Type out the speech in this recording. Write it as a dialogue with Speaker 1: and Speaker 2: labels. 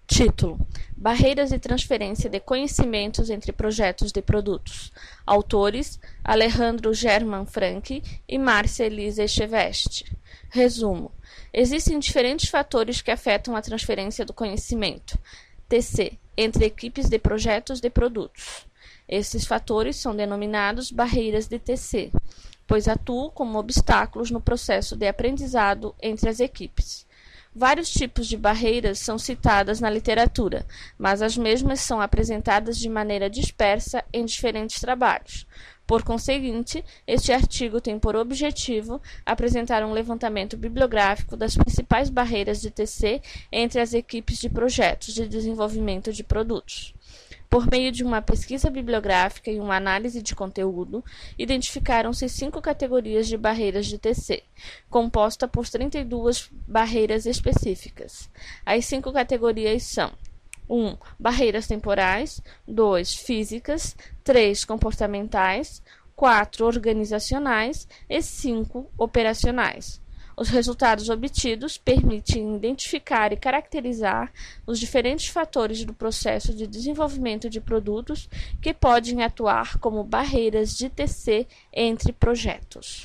Speaker 1: Título: Barreiras de transferência de conhecimentos entre projetos de produtos. Autores: Alejandro German Frank e Márcia Elisa Echeveste. Resumo: existem diferentes fatores que afetam a transferência do conhecimento, TC, entre equipes de projetos de produtos. Esses fatores são denominados barreiras de TC, pois atuam como obstáculos no processo de aprendizado entre as equipes. Vários tipos de barreiras são citadas na literatura, mas as mesmas são apresentadas de maneira dispersa em diferentes trabalhos. Por conseguinte, este artigo tem por objetivo apresentar um levantamento bibliográfico das principais barreiras de TC entre as equipes de projetos de desenvolvimento de produtos. Por meio de uma pesquisa bibliográfica e uma análise de conteúdo, identificaram-se 5 categorias de barreiras de TC, composta por 32 barreiras específicas. As 5 categorias são: 1. Barreiras temporais. 2. Físicas. 3. Comportamentais. 4. Organizacionais. E 5. Operacionais. Os resultados obtidos permitem identificar e caracterizar os diferentes fatores do processo de desenvolvimento de produtos que podem atuar como barreiras de TC entre projetos.